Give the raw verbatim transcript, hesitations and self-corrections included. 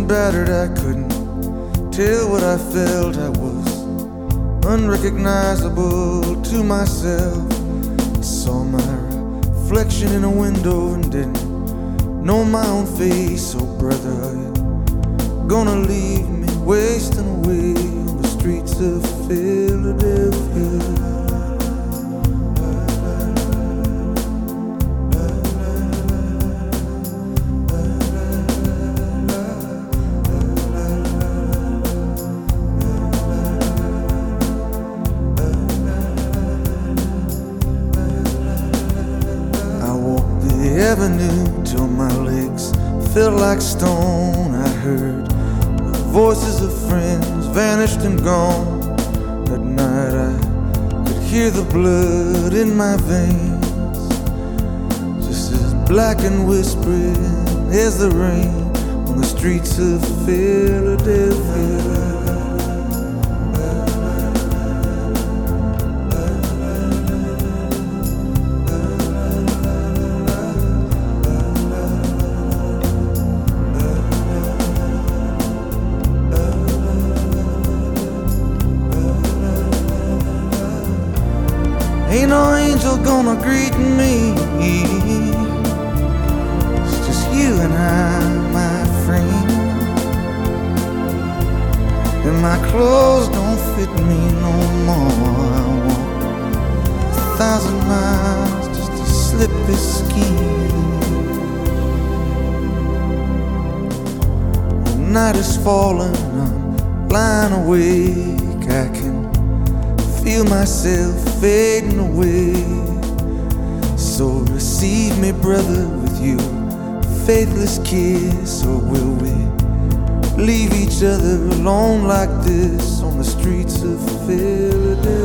battered, I couldn't tell what I felt. I was unrecognizable to myself. I saw my reflection in a window and didn't know my own face. Oh brother, are you gonna leave me wasting away on the streets of Philadelphia? Avenue till my legs felt like stone. I heard the voices of friends vanished and gone. That night I could hear the blood in my veins, just as black and whispering as the rain on the streets of Philadelphia. Ain't no angel gonna greet me. It's just you and I, my friend. And my clothes don't fit me no more. I walk a thousand miles just to slip this skin. The night is falling, I'm lying awake. I can feel myself fading away. So receive me, brother, with you faithless kiss. Or will we leave each other alone like this on the streets of Philadelphia?